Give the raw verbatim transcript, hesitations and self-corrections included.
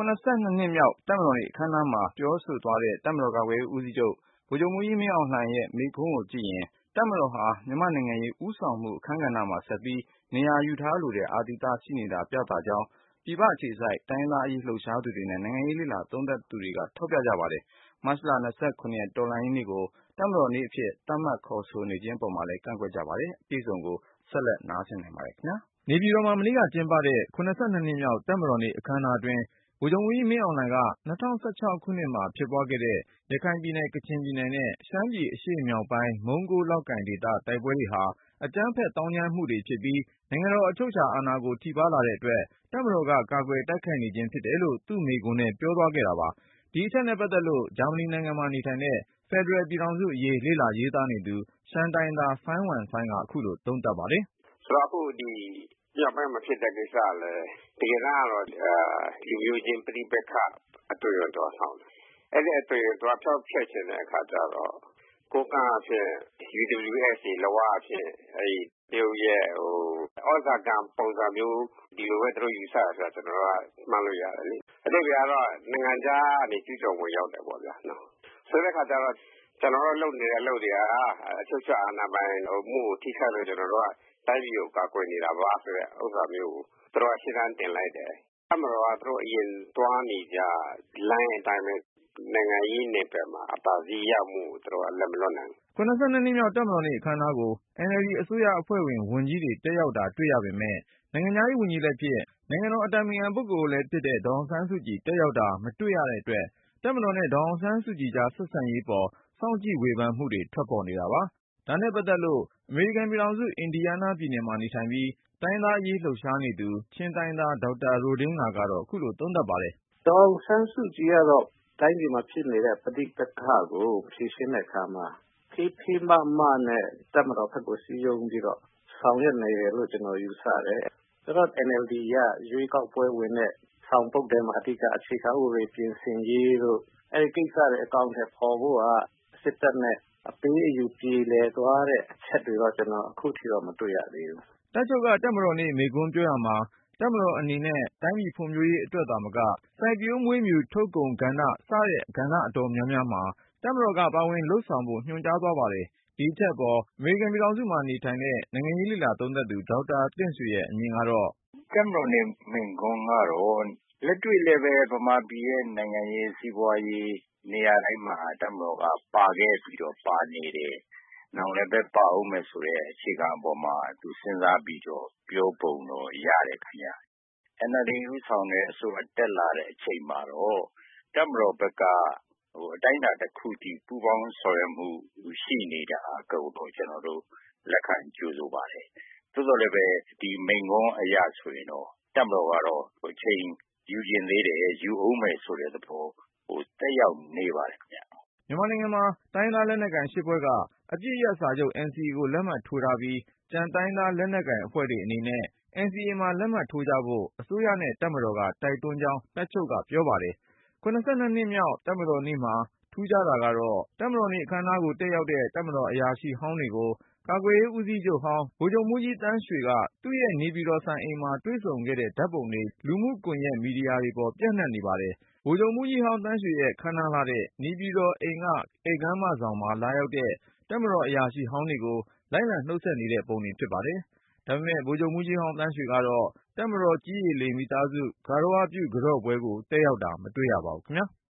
၇၂ နှစ်မြောက် တပ်မတော်နေ့ အခမ်းအနားမှာ ပြောဆိုသွားတဲ့ တပ်မတော်ကာကွယ်ရေးဦးစီးချုပ် ဗိုလ်ချုပ်မှူးကြီး မင်းအောင်လှိုင်ရဲ့ မိန့်ခွန်းကိုကြည့်ရင် တပ်မတော်ဟာ မြန်မာ့နိုင်ငံရေး ဦးဆောင်မှု အခန်းကဏ္ဍမှာ ဆက်ပြီး နေရာယူထားလိုတဲ့ အာသီသရှိနေတာ ပြသကြောင်း ပြည်ပအခြေစိုက် တိုင်းရင်းသားအရေး လှုပ်ရှားသူတွေနဲ့ နိုင်ငံရေးလေ့လာသုံးသပ်သူတွေက ထောက်ပြကြပါတယ်။ မတ်လ ၂၇ ရက် တော်လှန်ရေးနေ့ကို တပ်မတော်နေ့အဖြစ် သတ်မှတ်ခေါ်ဆိုနေခြင်း အပေါ်မှာလည်း ကန့်ကွက်ကြပါတယ်။ အပြည့်အစုံကို ဆက်လက်နားဆင်နိုင်ပါတယ်။ နေပြည်တော်မှာ မနေ့ကကျင်းပတဲ့ ၇၂ နှစ်မြောက် တပ်မတော်နေ့ အခမ်းအနားအတွင်း ဗိုလ်ချုပ်မှူးကြီး မင်းအောင်လှိုင်က ၂၀၁၆ ခုနှစ်မှာ ဖြစ်ပွားခဲ့တဲ့ ရခိုင်ပြည်နယ်၊ ကချင်ပြည်နယ်နဲ့ ရှမ်းပြည်အရှေ့မြောက်ပိုင်း မုံးကိုးလောက်ကိုင်ဒေသ တိုက်ပွဲတွေဟာ အကြမ်းဖက် သောင်းကျန်းမှုတွေဖြစ်ပြီး နိုင်ငံတော် အချုပ်အခြာအာဏာကို ထိပါးလာတဲ့အတွက် တပ်မတော်က ကာကွယ်တိုက်ခိုက်နေခြင်း ဖြစ်တယ်လို့ သူ့မိန့်ခွန်းထဲ ပြောသွားခဲ့တာပါ။ ဒီအချက်နဲ့ပတ်သက်လို့ ဂျာမနီနိုင်ငံမှာ နေထိုင်တဲ့ ဖက်ဒရယ်ပြည်ထောင်စုအရေး လေ့လာရေးသားနေသူ ရှမ်းတိုင်းရင်းသား စိုင်းဝမ်စိုင်းက ခုလိုသုံးသပ်ပါတယ်။ “ဆိုတော့ အခုဒီမြောက်ပိုင်းမှာဖြစ်တဲ့ကိစ္စကလည်း တကယ်တမ်းကတော့ လူမျိုးချင်းပဋိပက္ခ အသွင်ကိုဆောင်တယ်။ အဲဒီအသွင်ကို ဖျောက်ဖျက်ချင်တဲ့အခါကျတော့ ကိုးကန့်အားဖြင့် ယူဒബ്ല്യുအက်စ်တွေ၊ လဝအားဖြင့် တရုတ်ရဲ့သြဇာခံပုံစံမျိုး ဒီလိုပဲ သူတို့ယူဆတယ်ဆိုတာ ကျနော်တို့က မှန်းလို့ရတယ်လေ။ အဓိပ္ပာယ်ကတော့ နိုင်ငံခြားကနေ ကျူးကျော်ဝင်ရောက်တယ်ပေါ့ဗျာ။ ဆိုတဲ့အခါကျတော့ ကျနော်တို့လုပ်နေတဲ့အလုပ်တွေက အချုပ်အခြာအာဏာပိုင်မှုကို ထိခိုက်လို့ ကျနော်တို့က တိုင်းပြည်ကို ကာကွယ်နေတာပါဆိုတဲ့ ဥစ္စာမျိုးကို သူတို့က ရှေ့တန်းတင်လိုက်တယ်။ တပ်မတော်က သူတို့အရင်သွားနေကျလမ်းအတိုင်းပဲ နိုင်ငံရေးနယ်ပယ်မှာ အသာစီးရမှုကို သူတို့က လက်မလွှတ်နိုင်ဘူး။” ၇၂ နှစ်မြောက် တပ်မတော်နေ့ အခမ်းအနားကို အင်န်အယ်လ်ဒီ အစိုးရအဖွဲ့ဝင် ဝန်ကြီးတွေ တက်ရောက်တာ တွေ့ရပေမယ့် နိုင်ငံခြားရေးဝန်ကြီးလည်းဖြစ် နိုင်ငံတော်အတိုင်ပင်ခံပုဂ္ဂိုလ်လည်းဖြစ်တဲ့ ဒေါ်အောင်ဆန်းစုကြည် တက်ရောက်တာ မတွေ့ရတဲ့အတွက် တပ်မတော်နဲ့ ဒေါ်အောင်ဆန်းစုကြည်ကြား ဆက်ဆံရေးအပေါ် စောင့်ကြည့်ဝေဖန်မှုတွေ ထွက်ပေါ်နေတာပါ။ ဒါနဲ့ပတ်သက်လို့ အမေရိကန်ပြည်ထောင်စု အင်ဒီယားနားပြည်နယ်မှာ နေထိုင်ပြီး တိုင်းရင်းသားအရေး လှုပ်ရှားနေသူ ချင်းတိုင်းရင်းသား ဒေါက်တာ ရိုဒင်းငါကတော့ ခုလိုသုံးသပ်ပါတယ်။ “ဒေါ်အောင်ဆန်းစုကြည်ကတော့ တိုင်းပြည်မှာဖြစ်နေတဲ့ ပဋိပက္ခကို ဖြေရှင်းတဲ့အခါမှာ ဖေးဖေးမမနဲ့ တပ်မတော်ဘက်ကို စည်းရုံးပြီးတော့ ဆောင်ရွက်နေတယ်လို့ ကျနော်ယူဆတယ်။ ဆိုတော့ အင်န်အယ်လ်ဒီက ရွေးကောက်ပွဲဝင်တဲ့ ဆောင်ပုဒ်ထဲမှာ အဓိက အခြေခံဥပဒေပြင်ဆင်ရေးတို့ အဲဒီကိစ္စတွေ အကောင်အထည်ဖော်ဖို့က စစ်တပ်နဲ့ အပေးအယူပြေလည်သွားတဲ့ အချက်တွေတော့ ကျနော် အခုထိတော့ မတွေ့ရသေးဘူး။ ” တပ်ချုပ်က တပ်မတော်နေ့ မိန့်ခွန်းပြောရာမှာ တပ်မတော်အနေနဲ့ တိုင်းပြည်ဖွံ့ဖြိုးရေးအတွက်သာမက စိုက်ပျိုးမွေးမြူထုတ်ကုန်ကဏ္ဍ စတဲ့ ကဏ္ဍအတော်များများမှာ တပ်မတော်က ပါဝင်လုပ်ဆောင်ဖို့ ညွှန်ကြားသွားပါတယ်။ ဒီအချက်အပေါ် အမေရိကန်ပြည်ထောင်စုမှာ နေထိုင်တဲ့ နိုင်ငံရေးလေ့လာသုံးသပ်သူ ဒေါက်တာတင့်ဆွေရဲ့ အမြင်ကတော့ “တပ်မတော်နေ့ မိန့်ခွန်းကတော့ လက်တွေ့လည်းပဲ ဗမာပြည်ရဲ့ နိုင်ငံရေး၊ စီးပွားရေး နေရာတိုင်းမှာ တပ်မတော်က ပါခဲ့ပြီးတော့ ပါနေတယ်။ နောင်လည်းပဲ ပါဦးမယ်ဆိုတဲ့ အခြေခံပေါ်မှာ သူစဉ်းစားပြီးတော့ ပြောပုံတော့ရတယ်ခင်ဗျ။ အင်န်အယ်လ်ဒီ ဦးဆောင်တဲ့အစိုးရ တက်လာတဲ့အချိန်မှာတော့ တပ်မတော်ဘက်က အတိုင်းအတာတခုအထိ ပူးပေါင်းဆောင်ရွက်မှု ရှိနေတာကိုတော့ ကျနော်တို့ လက်ခံကြိုဆိုပါတယ်။ သို့သော်လည်းပဲ ဒီမိန့်ခွန်းအရဆိုရင်တော့ တပ်မတော်ကတော့ အချိန်ယူချင်သေးတယ်၊ ယူဦးမယ်ဆိုတဲ့သဘော သက်ရောက်နေပါတယ်ခင်ဗျ။ ” မြန်မာနိုင်ငံမှာ တိုင်းရင်းသားလက်နက်ကိုင် ၈ ဖွဲ့က အပစ်ရပ်စာချုပ် အင်န်စီအေ ကို လက်မှတ်ထိုးထားပြီး ကျန်တိုင်းရင်းသား လက်နက်ကိုင်အဖွဲ့တွေအနေနဲ့ အင်န်စီအေ မှာ လက်မှတ်ထိုးကြဖို့ အစိုးရနဲ့ တပ်မတော်က တိုက်တွန်းကြောင်း တပ်ချုပ်က ပြောပါတယ်။ ၇၂ နှစ်မြောက် တပ်မတော်နေ့မှာ ထူးခြားတာကတော့ တပ်မတော်နေ့ အခမ်းအနားကို တက်ရောက်တဲ့ တပ်မတော်အရာရှိဟောင်းတွေကို ကာကွယ်ရေးဦးစီးချုပ်ဟောင်း ဗိုလ်ချုပ်မှူးကြီးသန်းရွှေက သူ့ရဲ့ နေပြည်တော် စံအိမ်မှာ တွေ့ဆုံခဲ့တဲ့ ဓာတ်ပုံတွေ လူမှုကွန်ယက် မီဒီယာတွေပေါ် ပျံ့နှံ့နေပါတယ်။ ဗိုလ်ချုပ်မှူးကြီးဟောင်း သန်းရွှေရဲ့ ခမ်းနားလှတဲ့ နေပြည်တော်အိမ်က ဧည့်ခန်းမဆောင်မှာ လာရောက်တဲ့ တပ်မတော်အရာရှိဟောင်းတွေကို လိုက်လံနှုတ်ဆက်နေတဲ့ပုံတွေ ဖြစ်ပါတယ်။ ဒါပေမဲ့ ဗိုလ်ချုပ်မှူးကြီးဟောင်း သန်းရွှေကတော့ တပ်မတော်ကြည်းရေ မိသားစု ဂါရဝပြု ကန်တော့ပွဲကို တက်ရောက်တာ မတွေ့ရပါဘူးခင်ဗျာ။